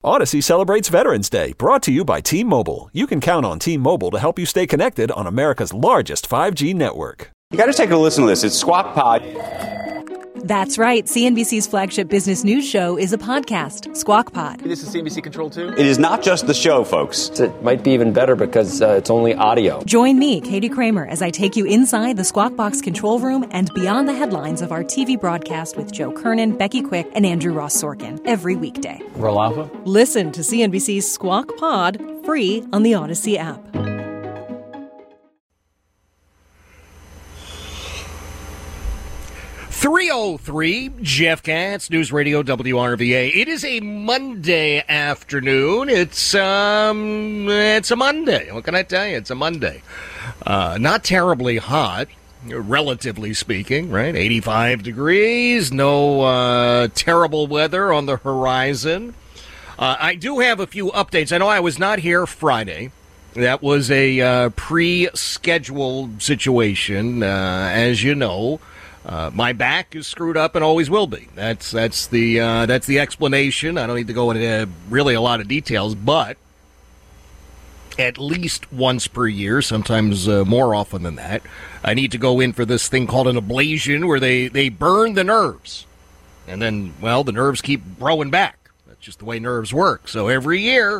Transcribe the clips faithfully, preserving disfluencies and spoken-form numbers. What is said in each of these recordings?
Odyssey celebrates Veterans Day, brought to you by T-Mobile. You can count on T-Mobile to help you stay connected on America's largest five G network. You got to take a listen to this. It's Squawk Pod. That's right. C N B C's flagship business news show is a podcast, Squawk Pod. This is C N B C Control two. It is not just the show, folks. It might be even better because uh, it's only audio. Join me, Katie Kramer, as I take you inside the Squawk Box control room and beyond the headlines of our T V broadcast with Joe Kernan, Becky Quick, and Andrew Ross Sorkin every weekday. Roll Alpha? Listen to C N B C's Squawk Pod free on the Odyssey app. three oh three, Jeff Katz, News Radio W R V A. It is a Monday afternoon. It's um, it's a Monday. What can I tell you? It's a Monday. Uh, not terribly hot, relatively speaking, right? eighty-five degrees. No uh, terrible weather on the horizon. Uh, I do have a few updates. I know I was not here Friday. That was a uh, pre-scheduled situation, uh, as you know. Uh, my back is screwed up and always will be. That's that's the uh, that's the explanation. I don't need to go into uh, really a lot of details, but at least once per year, sometimes uh, more often than that, I need to go in for this thing called an ablation, where they, they burn the nerves, and then well the nerves keep growing back. That's just the way nerves work. So every year,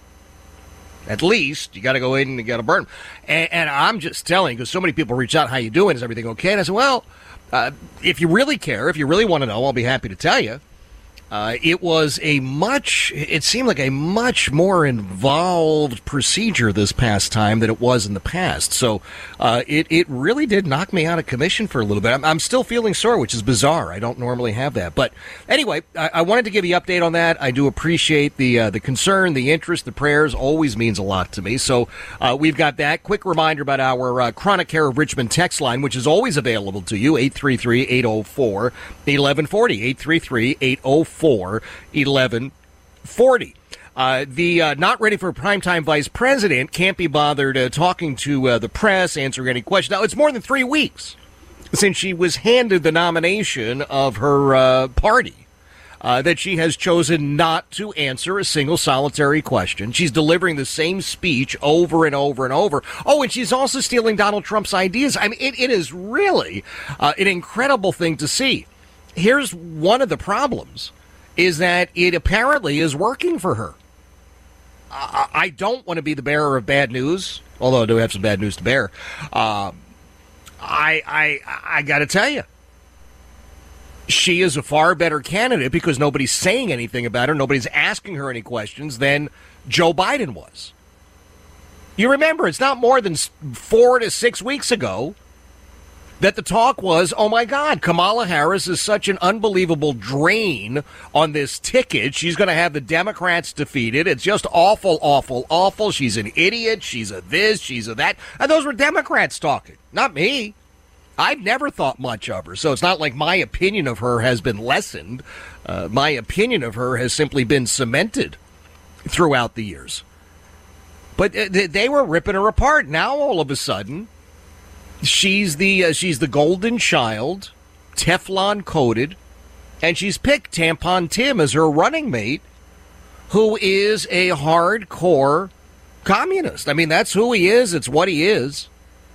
at least, you got to go in and you got to burn them. And, and I'm just telling, because so many people reach out, how you doing? Is everything okay? And I said, well. Uh, if you really care, if you really want to know, I'll be happy to tell you. Uh, it was a much, it seemed like a much more involved procedure this past time than it was in the past. So uh, it, it really did knock me out of commission for a little bit. I'm, I'm still feeling sore, which is bizarre. I don't normally have that. But anyway, I, I wanted to give you an update on that. I do appreciate the uh, the concern, the interest, the prayers. Always means a lot to me. So uh, we've got that. Quick reminder about our uh, Chronic Care of Richmond text line, which is always available to you, eight three three, eight oh four, eleven forty, eight three three, eight oh four, eleven forty. Uh, the uh, not ready for primetime vice president can't be bothered uh, talking to uh, the press, answering any questions. Now, it's more than three weeks since she was handed the nomination of her uh, party uh, that she has chosen not to answer a single solitary question. She's delivering the same speech over and over and over. Oh, and she's also stealing Donald Trump's ideas. I mean, it, it is really uh, an incredible thing to see. Here's one of the problems, is that it apparently is working for her. I, I don't want to be the bearer of bad news, although I do have some bad news to bear. Uh, I I I got to tell you, she is a far better candidate because nobody's saying anything about her, nobody's asking her any questions than Joe Biden was. You remember, it's not more than four to six weeks ago that the talk was, oh, my God, Kamala Harris is such an unbelievable drain on this ticket. She's going to have the Democrats defeated. It's just awful, awful, awful. She's an idiot. She's a this. She's a that. And those were Democrats talking, not me. I've never thought much of her, so it's not like my opinion of her has been lessened. Uh, my opinion of her has simply been cemented throughout the years. But uh, they were ripping her apart. Now, all of a sudden, She's the uh, she's the golden child, Teflon coated, and she's picked Tampon Tim as her running mate, who is a hardcore communist. I mean, that's who he is. It's what he is.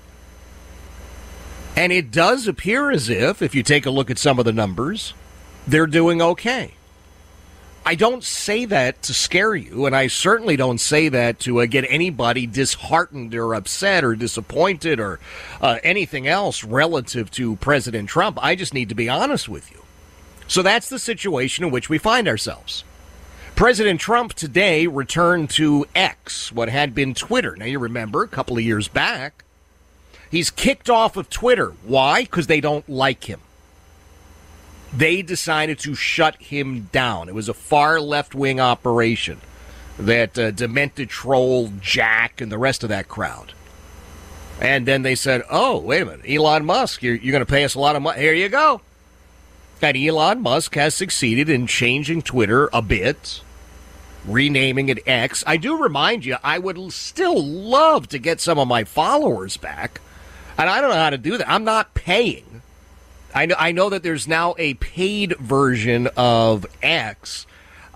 And it does appear as if, if you take a look at some of the numbers, they're doing okay. I don't say that to scare you, and I certainly don't say that to uh, get anybody disheartened or upset or disappointed or uh, anything else relative to President Trump. I just need to be honest with you. So that's the situation in which we find ourselves. President Trump today returned to X, what had been Twitter. Now, you remember, a couple of years back, he's kicked off of Twitter. Why? Because they don't like him. They decided to shut him down. It was a far left-wing operation that uh, demented troll Jack and the rest of that crowd. And then they said, oh, wait a minute, Elon Musk, you're, you're going to pay us a lot of money. Here you go. And Elon Musk has succeeded in changing Twitter a bit, renaming it X. I do remind you, I would still love to get some of my followers back. And I don't know how to do that. I'm not paying. I know, I know that there's now a paid version of X,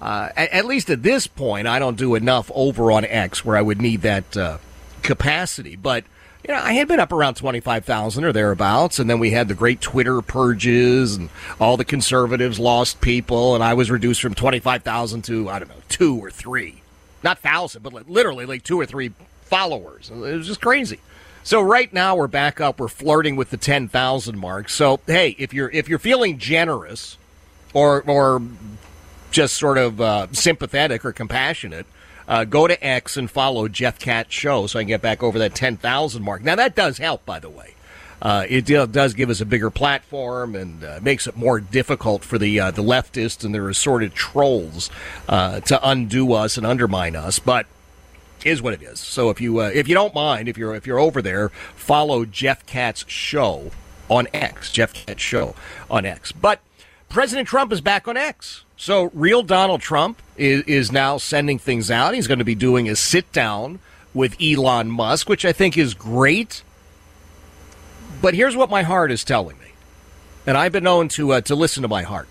Uh, at, at least at this point, I don't do enough over on X where I would need that uh, capacity. But, you know, I had been up around twenty-five thousand or thereabouts, and then we had the great Twitter purges, and all the conservatives lost people, and I was reduced from twenty-five thousand to, I don't know, two or three. Not thousand, but like, literally like two or three followers. It was just crazy. So right now we're back up. We're flirting with the ten thousand mark. So, hey, if you're if you're feeling generous or or just sort of uh, sympathetic or compassionate, uh, go to X and follow Jeff Katz Show so I can get back over that ten thousand mark. Now, that does help, by the way. Uh, it does give us a bigger platform and uh, makes it more difficult for the uh, the leftists and their assorted trolls uh, to undo us and undermine us. But is what it is. So if you uh, if you don't mind, if you're if you're over there, follow Jeff Katz Show on X. Jeff Katz Show on X. But President Trump is back on X. So real Donald Trump is, is now sending things out. He's going to be doing a sit-down with Elon Musk, which I think is great. But here's what my heart is telling me. And I've been known to uh, to listen to my heart.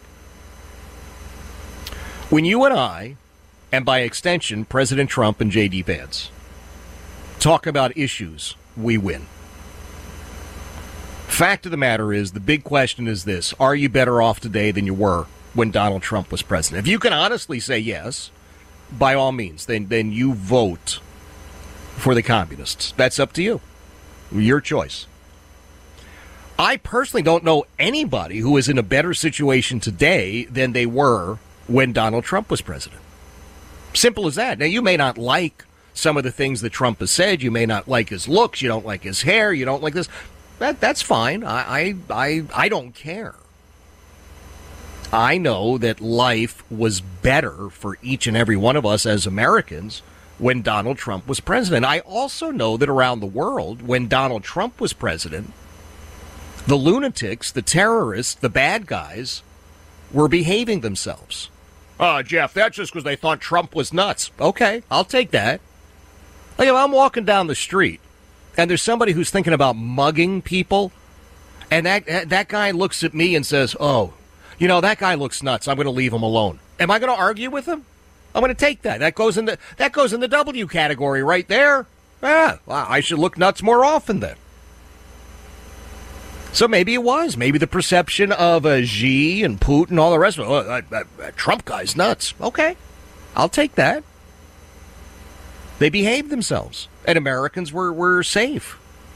When you and I, and by extension, President Trump and J D. Vance, talk about issues, we win. Fact of the matter is, the big question is this: are you better off today than you were when Donald Trump was president? If you can honestly say yes, by all means, then, then you vote for the communists. That's up to you. Your choice. I personally don't know anybody who is in a better situation today than they were when Donald Trump was president. Simple as that. Now, you may not like some of the things that Trump has said. You may not like his looks. You don't like his hair. You don't like this. That That's fine. I, I, I, I don't care. I know that life was better for each and every one of us as Americans when Donald Trump was president. I also know that around the world, when Donald Trump was president, the lunatics, the terrorists, the bad guys were behaving themselves. Oh, Jeff, that's just because they thought Trump was nuts. Okay, I'll take that. Like if I'm walking down the street and there's somebody who's thinking about mugging people, and that that guy looks at me and says, oh, you know, that guy looks nuts. I'm going to leave him alone. Am I going to argue with him? I'm going to take that. That goes in the, that goes in the W category right there. Ah, well, I should look nuts more often then. So maybe it was. Maybe the perception of uh, Xi and Putin and all the rest of it. Oh, that, that, that Trump guy's nuts. Okay, I'll take that. They behaved themselves, and Americans were, were safe.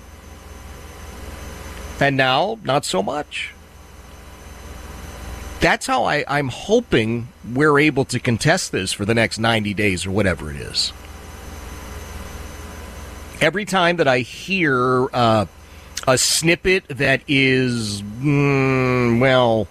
And now, not so much. That's how I, I'm hoping we're able to contest this for the next ninety days or whatever it is. Every time that I hear uh, a snippet that is, mm, well,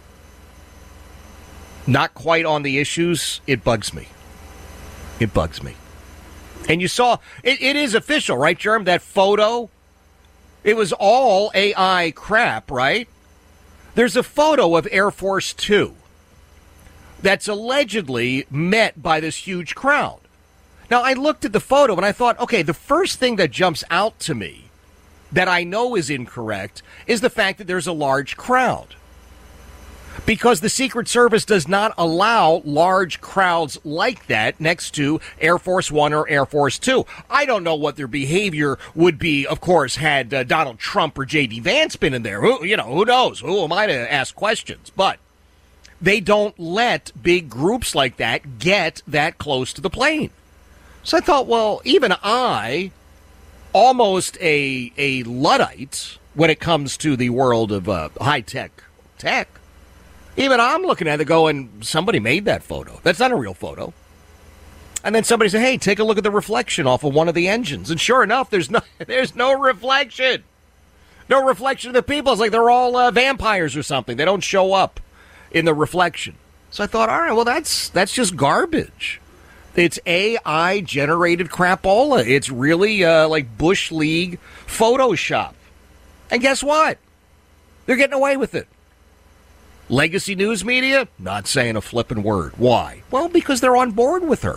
not quite on the issues, it bugs me. It bugs me. And you saw, it, it is official, right, Jerm? That photo, it was all A I crap, right? There's a photo of Air Force Two that's allegedly met by this huge crowd. Now, I looked at the photo and I thought, okay, the first thing that jumps out to me that I know is incorrect is the fact that there's a large crowd. Because the Secret Service does not allow large crowds like that next to Air Force One or Air Force Two. I don't know what their behavior would be, of course, had uh, Donald Trump or J D. Vance been in there. Who, you know, who knows? Who am I to ask questions? But they don't let big groups like that get that close to the plane. So I thought, well, even I, almost a, a Luddite when it comes to the world of uh, high-tech tech, even I'm looking at it going, somebody made that photo. That's not a real photo. And then somebody said, hey, take a look at the reflection off of one of the engines. And sure enough, there's no there's no reflection. No reflection of the people. It's like they're all uh, vampires or something. They don't show up in the reflection. So I thought, all right, well, that's that's just garbage. It's A I-generated crapola. It's really uh, like Bush League Photoshop. And guess what? They're getting away with it. Legacy news media, not saying a flippin' word. Why? Well, because they're on board with her.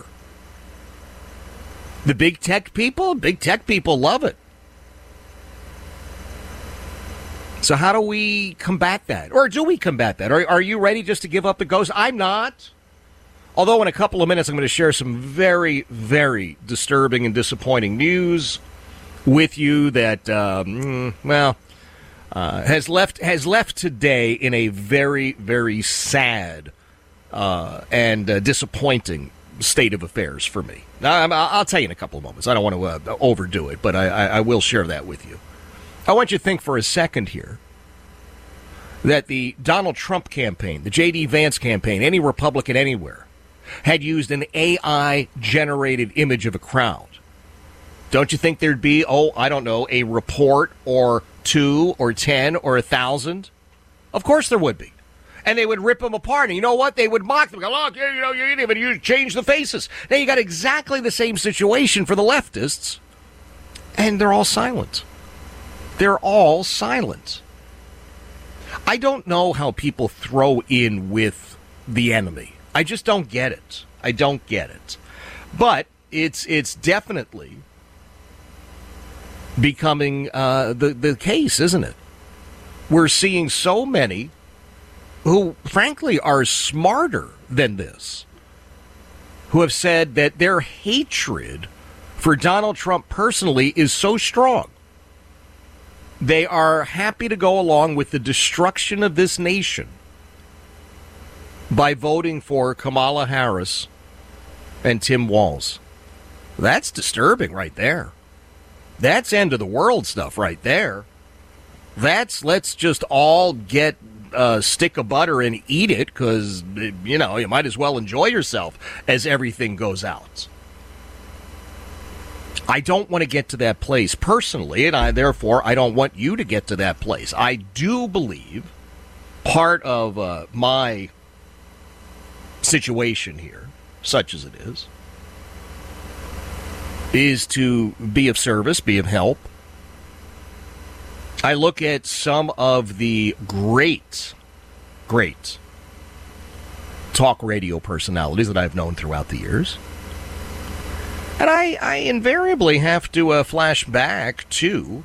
The big tech people, big tech people love it. So how do we combat that? Or do we combat that? Are, are you ready just to give up the ghost? I'm not. Although in a couple of minutes I'm going to share some very, very disturbing and disappointing news with you that, um, well, uh, has left has left today in a very, very sad uh, and uh, disappointing state of affairs for me. Now, I'll tell you in a couple of moments. I don't want to uh, overdo it, but I, I, I will share that with you. I want you to think for a second here that the Donald Trump campaign, the J D. Vance campaign, any Republican anywhere, had used an A I-generated image of a crowd. Don't you think there'd be, oh, I don't know, a report or two or ten or a thousand? Of course there would be. And they would rip them apart. And you know what? They would mock them. Go, look, you know, you didn't even you change the faces. Now you got exactly the same situation for the leftists, and they're all silent. They're all silent. I don't know how people throw in with the enemy. I just don't get it. I don't get it. But it's it's definitely becoming uh, the, the case, isn't it? We're seeing so many who, frankly, are smarter than this, who have said that their hatred for Donald Trump personally is so strong. They are happy to go along with the destruction of this nation by voting for Kamala Harris and Tim Walz. That's disturbing right there. That's end of the world stuff right there. That's let's just all get a stick of butter and eat it because, you know, you might as well enjoy yourself as everything goes out. I don't want to get to that place personally, and I therefore I don't want you to get to that place. I do believe part of uh, my situation here, such as it is, is to be of service, be of help. I look at some of the great, great talk radio personalities that I've known throughout the years, and I, I invariably have to uh, flash back to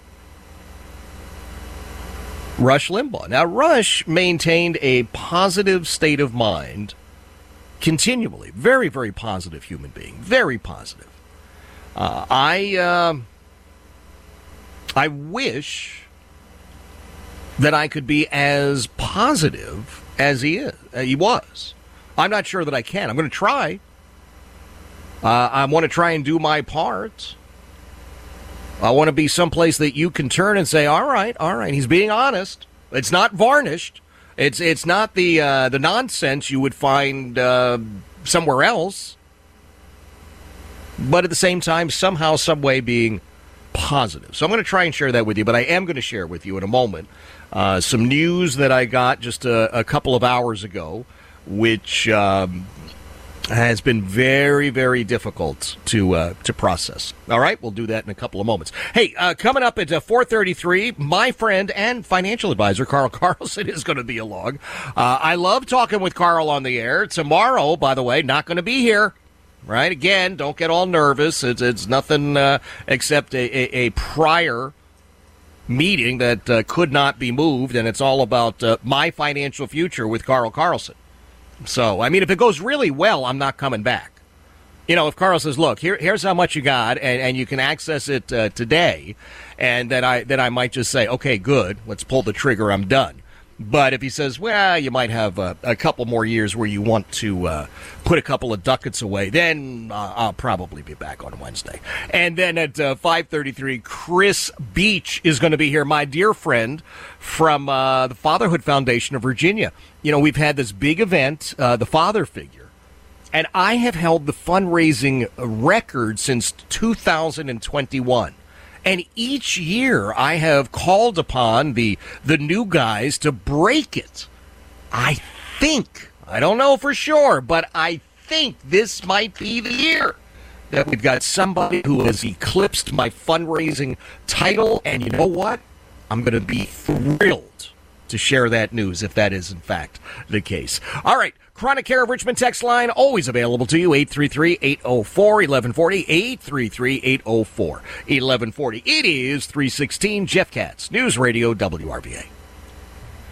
Rush Limbaugh. Now, Rush maintained a positive state of mind continually. Very, very positive human being. Very positive. Uh, I, uh, I wish that I could be as positive as he is. Uh, he was. I'm not sure that I can. I'm going to try. Uh, I want to try and do my part. I want to be someplace that you can turn and say, all right, all right, he's being honest. It's not varnished. It's it's not the uh, the nonsense you would find uh, somewhere else. But at the same time, somehow, some way being positive. So I'm going to try and share that with you, but I am going to share with you in a moment uh, some news that I got just a, a couple of hours ago, which um, has been very, very difficult to uh, to process. All right, we'll do that in a couple of moments. Hey, uh, coming up at uh, four thirty-three, my friend and financial advisor, Carl Carlson, is going to be along. Uh, I love talking with Carl on the air. Tomorrow, by the way, not going to be here. Right? Again, don't get all nervous. It's, it's nothing uh, except a, a, a prior meeting that uh, could not be moved, and it's all about uh, my financial future with Carl Carlson. So, I mean, if it goes really well, I'm not coming back. You know, if Carl says, look, here, here's how much you got, and, and you can access it uh, today, and then I, then I might just say, okay, good, let's pull the trigger, I'm done. But if he says, well, you might have a, a couple more years where you want to uh, put a couple of ducats away, then uh, I'll probably be back on Wednesday. And then at uh, five thirty-three, Chris Beach is going to be here, my dear friend from uh, the Fatherhood Foundation of Virginia. You know, we've had this big event, uh, the Father Figure, and I have held the fundraising record since two thousand twenty-one. And each year I have called upon the the new guys to break it. I think, I don't know for sure, but I think this might be the year that we've got somebody who has eclipsed my fundraising title. And you know what? I'm going to be thrilled to share that news if that is, in fact, the case. All right. Chronic Care of Richmond text line, always available to you, eight three three, eight oh four, eleven forty, eight three three, eight oh four, eleven forty. It is three sixteen, Jeff Katz, News Radio W R V A.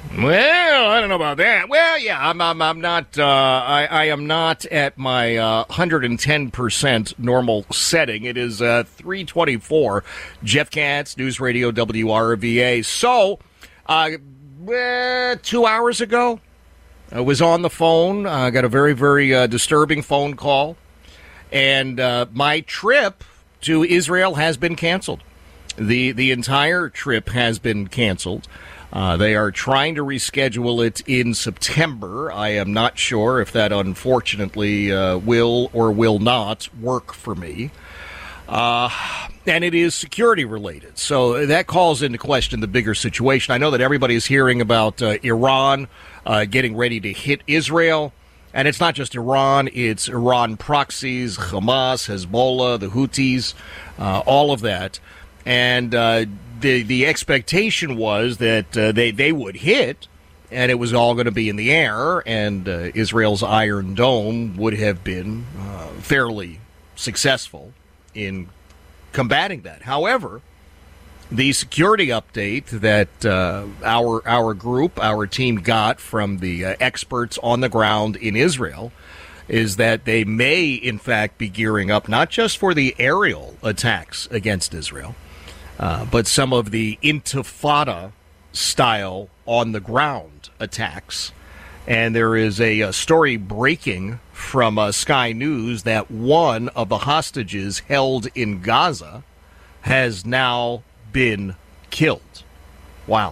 Well, I don't know about that. Well, yeah, I'm, I'm, I'm not. Uh, I, I am not at my uh, one hundred ten percent normal setting. It is uh, three twenty-four. Jeff Katz, News Radio W R V A. So, uh, eh, two hours ago, I was on the phone. I uh, got a very, very uh, disturbing phone call, and uh, my trip to Israel has been canceled. the The entire trip has been canceled. Uh, they are trying to reschedule it in September. I am not sure if that, unfortunately, uh, will or will not work for me. Uh, and it is security related. So that calls into question the bigger situation. I know that everybody is hearing about uh, Iran uh, getting ready to hit Israel. And it's not just Iran, it's Iran proxies, Hamas, Hezbollah, the Houthis, uh, all of that. And uh, the the expectation was that uh, they, they would hit, and it was all going to be in the air, and uh, Israel's Iron Dome would have been uh, fairly successful in combating that. However, the security update that uh, our our group, our team got from the uh, experts on the ground in Israel is that they may, in fact, be gearing up not just for the aerial attacks against Israel, uh, but some of the intifada style on the ground attacks. And there is a, a story breaking from uh, Sky News that one of the hostages held in Gaza has now been killed. Wow.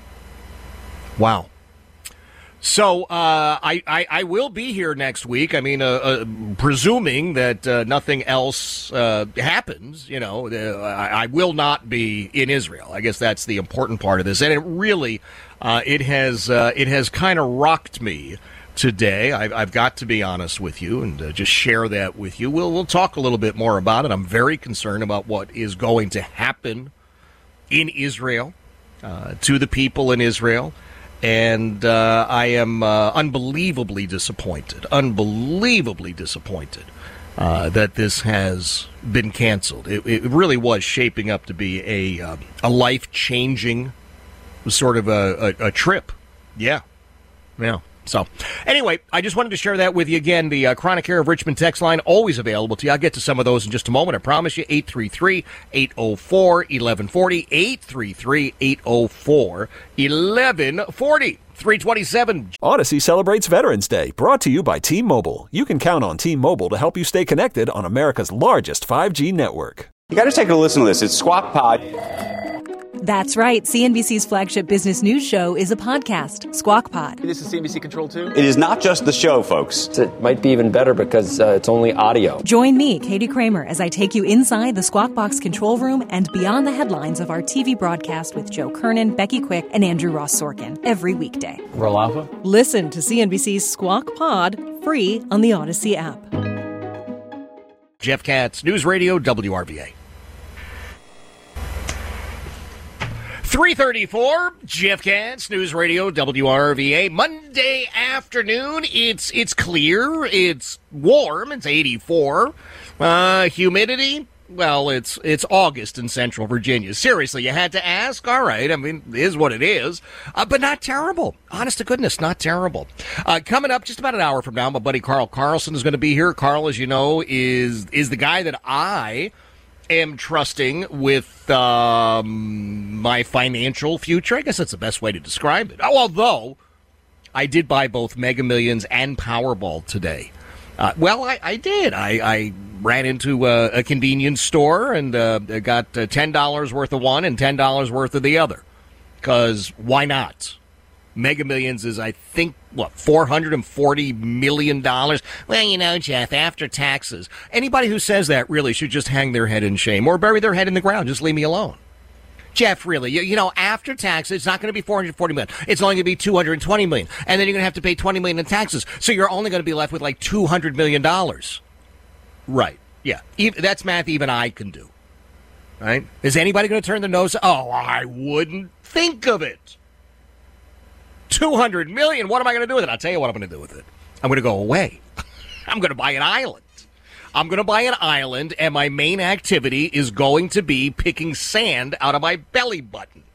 Wow. So uh, I, I, I will be here next week. I mean, uh, uh, presuming that uh, nothing else uh, happens, you know, uh, I, I will not be in Israel. I guess that's the important part of this. And it really, uh, it has uh, it has kind of rocked me today. I've, I've got to be honest with you and uh, just share that with you. We'll we'll talk a little bit more about it. I'm very concerned about what is going to happen in Israel uh, to the people in Israel. And uh, I am uh, unbelievably disappointed, unbelievably disappointed uh, that this has been canceled. It, it really was shaping up to be a uh, a life-changing sort of a, a, a trip. Yeah. Yeah. So, anyway, I just wanted to share that with you again. The uh, Chronic Care of Richmond text line, always available to you. I'll get to some of those in just a moment. I promise you. eight three three, eight oh four, eleven forty. eight three three, eight oh four, eleven forty. three twenty-seven. Odyssey celebrates Veterans Day, brought to you by T-Mobile. You can count on T-Mobile to help you stay connected on America's largest five G network. You got to take a listen to this. It's Squawk Pod. That's right. C N B C's flagship business news show is a podcast, Squawk Pod. This is C N B C Control two. It is not just the show, folks. It might be even better because uh, it's only audio. Join me, Katie Kramer, as I take you inside the Squawk Box control room and beyond the headlines of our T V broadcast with Joe Kernan, Becky Quick, and Andrew Ross Sorkin every weekday. Roll Alpha. Listen to C N B C's Squawk Pod free on the Odyssey app. Jeff Katz, News Radio W R V A. three thirty-four, Jeff Katz, News Radio W R V A. Monday afternoon. It's it's clear. It's warm. It's eighty-four. Uh, humidity. Well, it's it's August in Central Virginia. Seriously, you had to ask? All right. I mean, it is what it is. Uh, but not terrible. Honest to goodness, not terrible. Uh, coming up just about an hour from now, my buddy Carl Carlson is going to be here. Carl, as you know, is is the guy that I am trusting with um, my financial future. I guess that's the best way to describe it. Oh, although I did buy both Mega Millions and Powerball today. Uh, well, I, I did. I, I ran into a, a convenience store and uh, got uh, ten dollars worth of one and ten dollars worth of the other. Because why not? Mega Millions is, I think, what, four hundred forty million dollars? Well, you know, Jeff, after taxes. Anybody who says that really should just hang their head in shame or bury their head in the ground. Just leave me alone. Jeff, really, you, you know, after taxes, it's not going to be four hundred forty million dollars. It's only going to be two hundred twenty million dollars. And then you're going to have to pay twenty million dollars in taxes. So you're only going to be left with like two hundred million dollars. Right. Yeah. Even, that's math even I can do. Right? Is anybody going to turn their nose? Oh, I wouldn't think of it. two hundred million dollars. What am I going to do with it? I'll tell you what I'm going to do with it. I'm going to go away. I'm going to buy an island. I'm going to buy an island, and my main activity is going to be picking sand out of my belly button.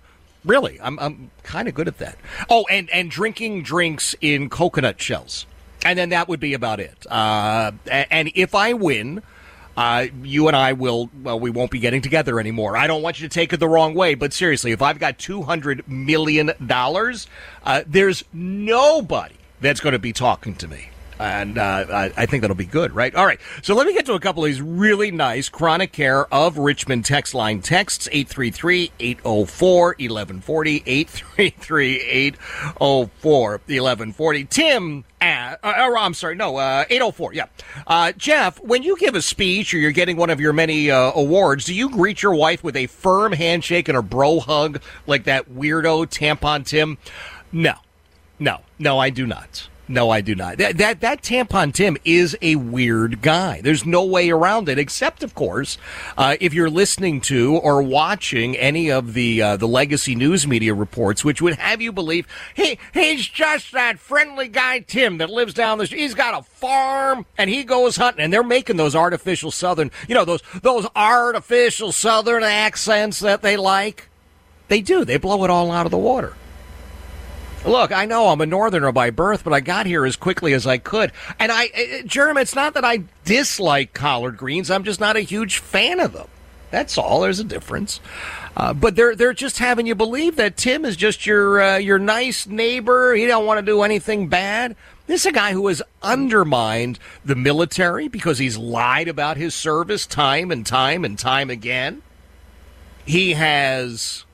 Really, I'm I'm kind of good at that. Oh, and, and drinking drinks in coconut shells. And then that would be about it. Uh, and if I win, uh, you and I will, well, we won't be getting together anymore. I don't want you to take it the wrong way, but seriously, if I've got two hundred million dollars, uh, there's nobody that's going to be talking to me. And uh, I, I think that'll be good, right? All right. So let me get to a couple of these really nice Chronic Care of Richmond text line texts. eight three three, eight oh four, eleven forty. eight three three, eight oh four, eleven forty. Tim, uh, uh, I'm sorry, no, uh, eight oh four, yeah. Uh, Jeff, when you give a speech or you're getting one of your many uh, awards, do you greet your wife with a firm handshake and a bro hug like that weirdo Tampon Tim? No. No. No, I do not. No, I do not. That, that that Tampon Tim is a weird guy. There's no way around it, except, of course, uh, if you're listening to or watching any of the uh, the legacy news media reports, which would have you believe he he's just that friendly guy Tim that lives down the street. He's got a farm and he goes hunting, and they're making those artificial Southern, you know, those those artificial Southern accents that they like. They do. They blow it all out of the water. Look, I know I'm a Northerner by birth, but I got here as quickly as I could. And I, Jeremy, it's not that I dislike collard greens. I'm just not a huge fan of them. That's all. There's a difference. Uh, but they're they're just having you believe that Tim is just your uh, your nice neighbor. He don't want to do anything bad. This is a guy who has undermined the military because he's lied about his service time and time and time again. He has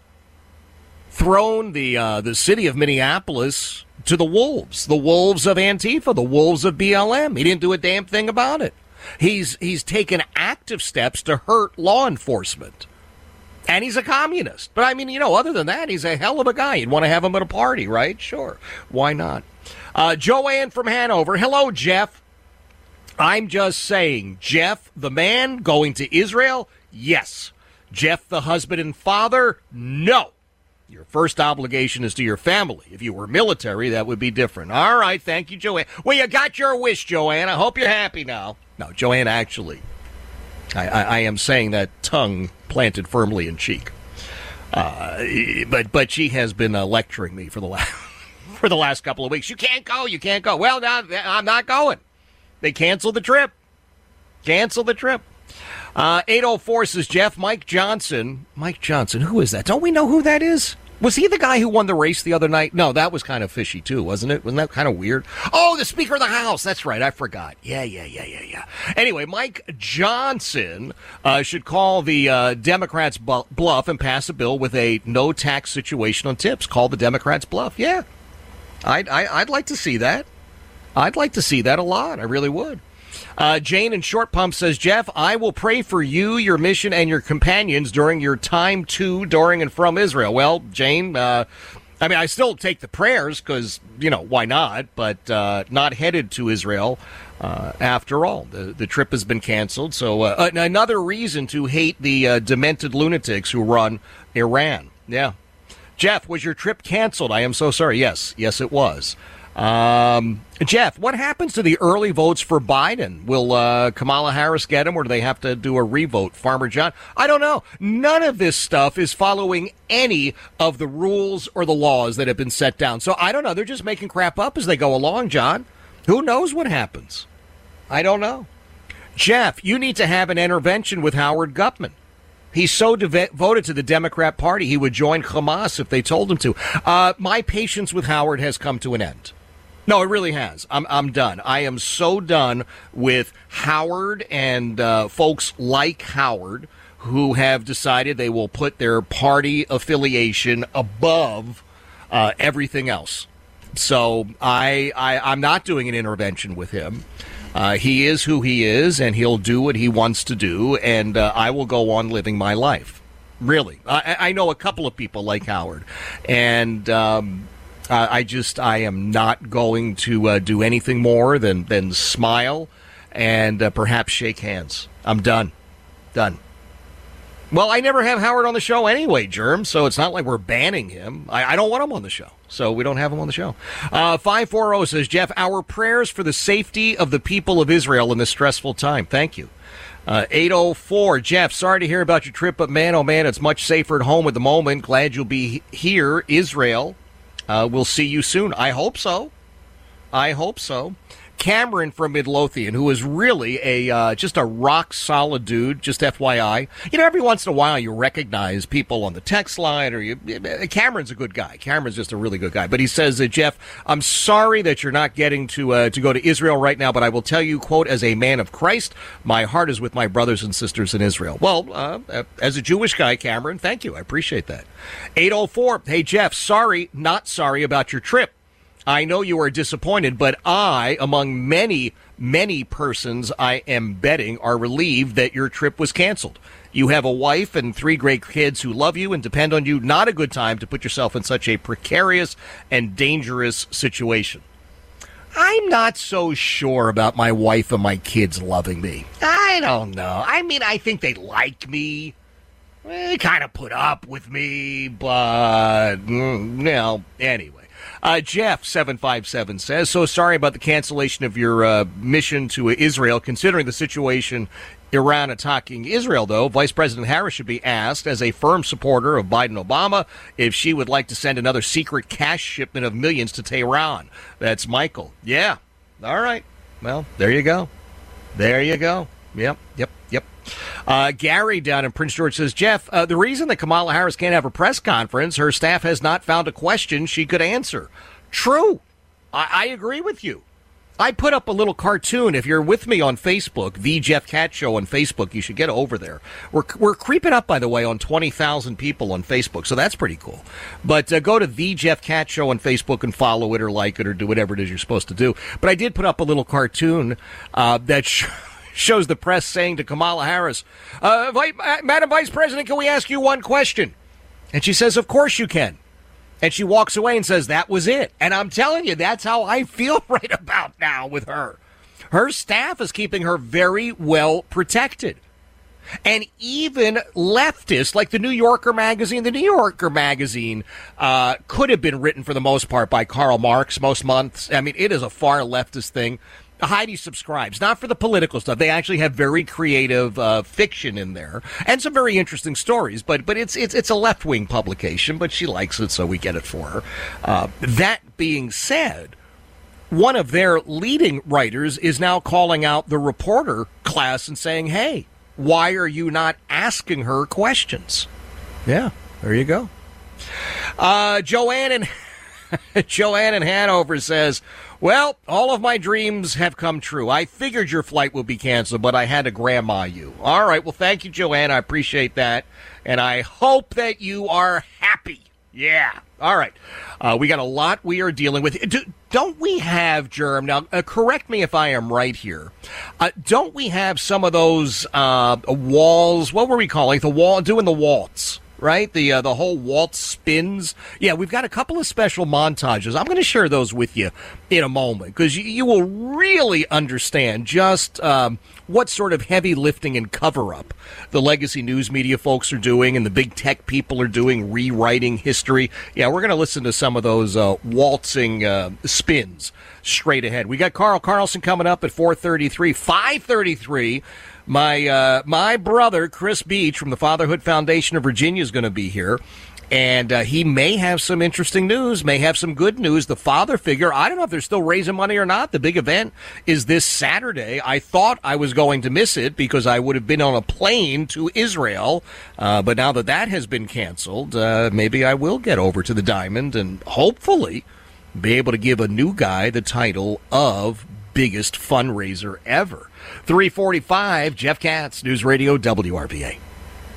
thrown the uh, the city of Minneapolis to the wolves, the wolves of Antifa, the wolves of B L M. He didn't do a damn thing about it. He's he's taken active steps to hurt law enforcement. And he's a communist. But, I mean, you know, other than that, he's a hell of a guy. You'd want to have him at a party, right? Sure. Why not? Uh, Joanne from Hanover. Hello, Jeff. I'm just saying, Jeff, the man, going to Israel? Yes. Jeff, the husband and father? No. Your first obligation is to your family. If you were military, that would be different. All right, thank you, Joanne. Well, you got your wish, Joanne. I hope you're happy now. No, Joanne, actually, I, I, I am saying that tongue planted firmly in cheek. Uh, but but she has been uh, lecturing me for the last for the last couple of weeks. You can't go. You can't go. Well, no, I'm not going. They canceled the trip. Cancel the trip. Uh, eight oh four says, Jeff, Mike Johnson. Mike Johnson, who is that? Don't we know who that is? Was he the guy who won the race the other night? No, that was kind of fishy, too, wasn't it? Wasn't that kind of weird? Oh, the Speaker of the House. That's right. I forgot. Yeah, yeah, yeah, yeah, yeah. Anyway, Mike Johnson uh, should call the uh, Democrats' bluff and pass a bill with a no-tax situation on tips. Call the Democrats' bluff. Yeah. I'd, I, I'd like to see that. I'd like to see that a lot. I really would. Uh, Jane in Short Pump says, Jeff, I will pray for you, your mission, and your companions during your time to, during, and from Israel. Well, Jane, uh, I mean, I still take the prayers because, you know, why not? But uh, not headed to Israel uh, after all. The, the trip has been canceled. So uh, another reason to hate the uh, demented lunatics who run Iran. Yeah. Jeff, was your trip canceled? I am so sorry. Yes. Yes, it was. Um, Jeff, what happens to the early votes for Biden? Will uh, Kamala Harris get them, or do they have to do a revote? Farmer John? I don't know. None of this stuff is following any of the rules or the laws that have been set down. So I don't know. They're just making crap up as they go along, John. Who knows what happens? I don't know. Jeff, you need to have an intervention with Howard Gutman. He's so devoted to the Democrat Party, he would join Hamas if they told him to. Uh, my patience with Howard has come to an end. No, it really has. I'm I'm done. I am so done with Howard and uh, folks like Howard who have decided they will put their party affiliation above uh, everything else. So I, I I'm not doing an intervention with him. Uh, he is who he is, and he'll do what he wants to do, and uh, I will go on living my life. Really. I, I know a couple of people like Howard, and um, I just, I am not going to uh, do anything more than, than smile and uh, perhaps shake hands. I'm done. Done. Well, I never have Howard on the show anyway, Germ, so it's not like we're banning him. I, I don't want him on the show, so we don't have him on the show. Uh, five four zero says, Jeff, our prayers for the safety of the people of Israel in this stressful time. Thank you. Uh, eight oh four, Jeff, sorry to hear about your trip, but man, oh man, it's much safer at home at the moment. Glad you'll be here, Israel. Uh, we'll see you soon. I hope so. I hope so. Cameron from Midlothian, who is really a uh, just a rock-solid dude, just F Y I. You know, every once in a while you recognize people on the text line, or you. Cameron's a good guy. Cameron's just a really good guy. But he says, uh, Jeff, I'm sorry that you're not getting to uh, to go to Israel right now, but I will tell you, quote, as a man of Christ, my heart is with my brothers and sisters in Israel. Well, uh, as a Jewish guy, Cameron, thank you. I appreciate that. eight oh four, hey, Jeff, sorry, not sorry about your trip. I know you are disappointed, but I, among many, many persons I am betting, are relieved that your trip was canceled. You have a wife and three great kids who love you and depend on you. Not a good time to put yourself in such a precarious and dangerous situation. I'm not so sure about my wife and my kids loving me. I don't know. I mean, I think they like me. They kind of put up with me, but, mm, you know, anyway. Uh, Jeff, seven five seven, says, so sorry about the cancellation of your uh, mission to Israel. Considering the situation, Iran attacking Israel, though, Vice President Harris should be asked, as a firm supporter of Biden-Obama, if she would like to send another secret cash shipment of millions to Tehran. That's Michael. Yeah. All right. Well, there you go. There you go. Yep, yep, yep. Uh, Gary down in Prince George says, Jeff, uh, the reason that Kamala Harris can't have a press conference, her staff has not found a question she could answer. True. I, I agree with you. I put up a little cartoon. If you're with me on Facebook, The Jeff Katz Show on Facebook, you should get over there. We're we're creeping up, by the way, on twenty thousand people on Facebook, so that's pretty cool. But uh, go to The Jeff Katz Show on Facebook and follow it or like it or do whatever it is you're supposed to do. But I did put up a little cartoon uh, that sh- shows the press saying to Kamala Harris, uh, Madam Vice President, can we ask you one question? And she says, of course you can. And she walks away and says, that was it. And I'm telling you, that's how I feel right about now with her. Her staff is keeping her very well protected. And even leftists, like the New Yorker magazine, the New Yorker magazine uh, could have been written for the most part by Karl Marx most months. I mean, it is a far leftist thing. Heidi subscribes, not for the political stuff. They actually have very creative uh, fiction in there and some very interesting stories. But but it's it's it's a left wing publication, but she likes it, so we get it for her. Uh, that being said, one of their leading writers is now calling out the reporter class and saying, "Hey, why are you not asking her questions?" Yeah, there you go. Uh, Joanne and Joanne in Hanover says, well, all of my dreams have come true. I figured your flight would be canceled, but I had to grandma you. All right. Well, thank you, Joanne. I appreciate that. And I hope that you are happy. Yeah. All right. Uh, we got a lot we are dealing with. Do, don't we have, Germ, now uh, correct me if I am right here. Uh, don't we have some of those uh, walls, what were we calling the wall, doing the waltz? Right? The uh, the whole waltz spins. Yeah, we've got a couple of special montages. I'm going to share those with you in a moment because you, you will really understand just um, what sort of heavy lifting and cover-up the legacy news media folks are doing and the big tech people are doing, rewriting history. Yeah, we're going to listen to some of those uh, waltzing uh, spins straight ahead. We got Carl Carlson coming up at four thirty-three, five thirty-three. My uh, my brother, Chris Beach, from the Fatherhood Foundation of Virginia, is going to be here. And uh, he may have some interesting news, may have some good news. The father figure, I don't know if they're still raising money or not. The big event is this Saturday. I thought I was going to miss it because I would have been on a plane to Israel. Uh, but now that that has been canceled, uh, maybe I will get over to the Diamond and hopefully be able to give a new guy the title of biggest fundraiser ever. three forty-five, Jeff Katz, News Radio W R V A.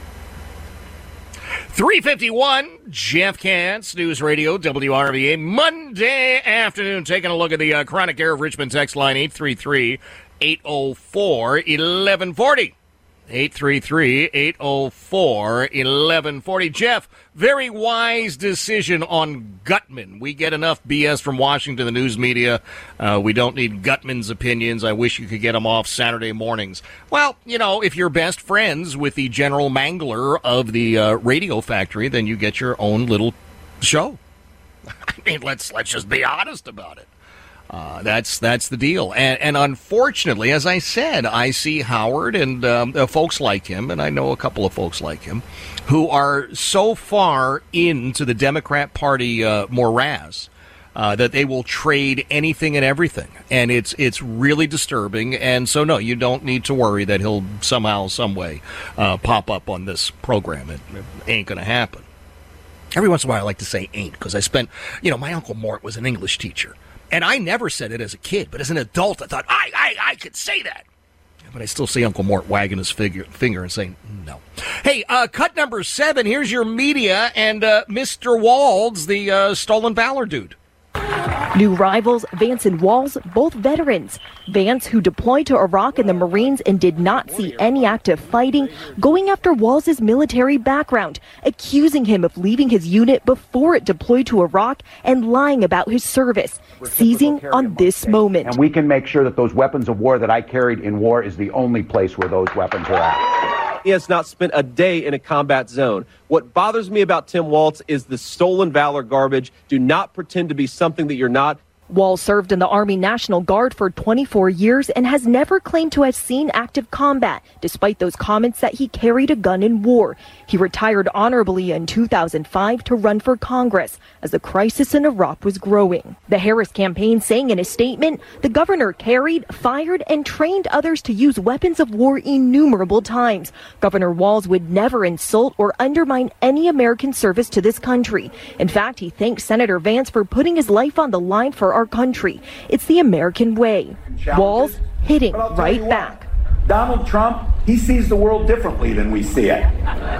three fifty-one, Jeff Katz, News Radio W R V A. Monday afternoon, taking a look at the uh, Chronic Care of Richmond text line, eight three three, eight oh four, eleven forty. eight three three, eight oh four, eleven forty. Jeff, very wise decision on Gutman. We get enough B S from Washington, the news media. Uh, we don't need Gutman's opinions. I wish you could get them off Saturday mornings. Well, you know, if you're best friends with the general mangler of the uh, radio factory, then you get your own little show. I mean, let's let's just be honest about it. Uh, that's that's the deal. And, and unfortunately, as I said, I see Howard and um, uh, folks like him, and I know a couple of folks like him, who are so far into the Democrat Party uh, morass uh, that they will trade anything and everything. And it's it's really disturbing. And so, no, you don't need to worry that he'll somehow, some way uh, pop up on this program. It, it ain't going to happen. Every once in a while, I like to say ain't, because I spent, you know, my Uncle Mort was an English teacher. And I never said it as a kid, but as an adult, I thought, I I, I could say that. But I still see Uncle Mort wagging his figure, finger and saying, no. Hey, uh, cut number seven, here's your media and uh, Mister Walz, the uh, stolen valor dude. New rivals, Vance and Walz, both veterans. Vance, who deployed to Iraq in the Marines and did not see any active fighting, going after Walz's military background, accusing him of leaving his unit before it deployed to Iraq and lying about his service, seizing on this moment. And we can make sure that those weapons of war that I carried in war is the only place where those weapons are at. He has not spent a day in a combat zone. What bothers me about Tim Walz is the stolen valor garbage. Do not pretend to be something that you're not. Walz served in the Army National Guard for twenty-four years and has never claimed to have seen active combat, despite those comments that he carried a gun in war. He retired honorably in two thousand five to run for Congress as the crisis in Iraq was growing. The Harris campaign saying in a statement, the governor carried, fired, and trained others to use weapons of war innumerable times. Governor Walz would never insult or undermine any American service to this country. In fact, he thanked Senator Vance for putting his life on the line for our country. It's the American way. Walz hitting right back. Donald Trump, he sees the world differently than we see it.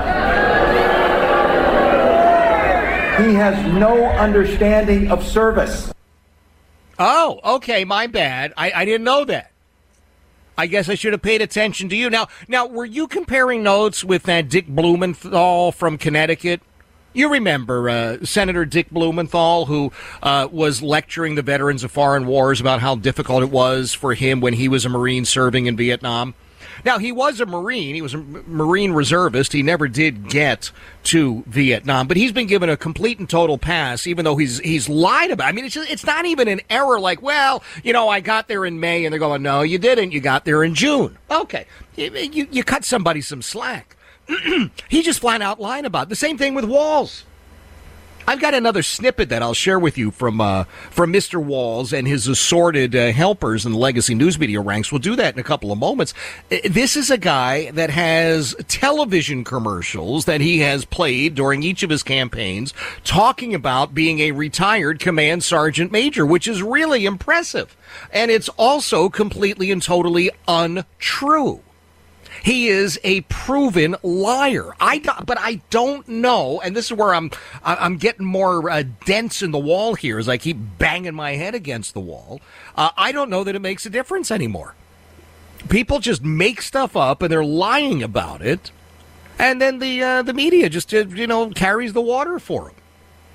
He has no understanding of service. Oh, okay, my bad. I, I didn't know that. I guess I should have paid attention to you. Now, now, were you comparing notes with that Dick Blumenthal from Connecticut? You remember uh, Senator Dick Blumenthal, who uh, was lecturing the veterans of foreign wars about how difficult it was for him when he was a Marine serving in Vietnam. Now, he was a Marine. He was a Marine reservist. He never did get to Vietnam, but he's been given a complete and total pass, even though he's he's lied about it. I mean, it's just, it's not even an error like, well, you know, I got there in May, and they're going, no, you didn't. You got there in June. Okay. You, you, you cut somebody some slack. He just flat out lying about it. The same thing with Walz. I've got another snippet that I'll share with you from uh, from Mister Walz and his assorted uh, helpers in the legacy news media ranks. We'll do that in a couple of moments. This is a guy that has television commercials that he has played during each of his campaigns talking about being a retired command sergeant major, which is really impressive. And it's also completely and totally untrue. He is a proven liar. I don't, but I don't know, and this is where I'm I'm getting more uh, dense in the wall here as I keep banging my head against the wall. Uh, I don't know that it makes a difference anymore. People just make stuff up and they're lying about it, and then the uh, the media just uh, you know carries the water for them.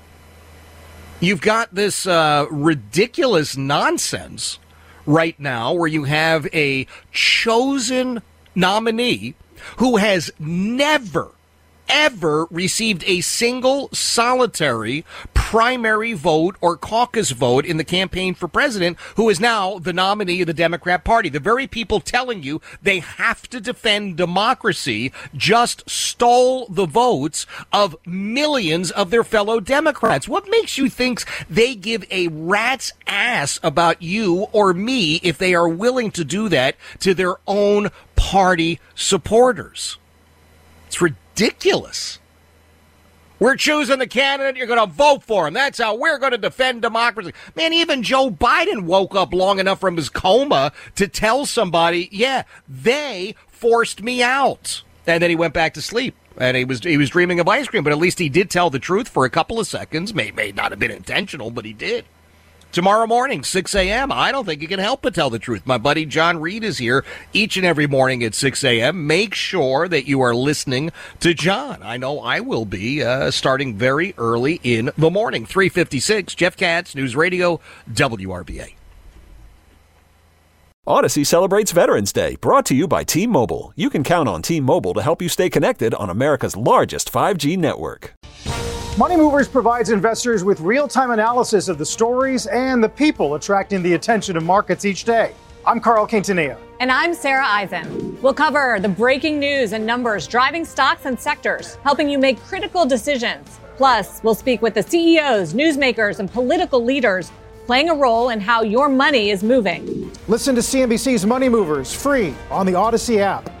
You've got this uh, ridiculous nonsense right now where you have a chosen nominee who has never, ever received a single solitary primary vote or caucus vote in the campaign for president, who is now the nominee of the Democrat Party. The very people telling you they have to defend democracy just stole the votes of millions of their fellow Democrats. What makes you think they give a rat's ass about you or me if they are willing to do that to their own party supporters? It's ridiculous. We're choosing the candidate, you're going to vote for him. That's how we're going to defend democracy. Man, even Joe Biden woke up long enough from his coma to tell somebody, yeah, they forced me out. And then he went back to sleep. And he was he was dreaming of ice cream, but at least he did tell the truth for a couple of seconds. May, may not have been intentional, but he did. Tomorrow morning, six a.m., I don't think you can help but tell the truth. My buddy John Reed is here each and every morning at six a.m. Make sure that you are listening to John. I know I will be uh, starting very early in the morning. three fifty-six, Jeff Katz, News Radio, W R B A. Odyssey celebrates Veterans Day, brought to you by T-Mobile. You can count on T-Mobile to help you stay connected on America's largest five G network. Money Movers provides investors with real-time analysis of the stories and the people attracting the attention of markets each day. I'm Carl Quintanilla. And I'm Sarah Eisen. We'll cover the breaking news and numbers driving stocks and sectors, helping you make critical decisions. Plus, we'll speak with the C E Os, newsmakers, and political leaders playing a role in how your money is moving. Listen to C N B C's Money Movers free on the Odyssey app.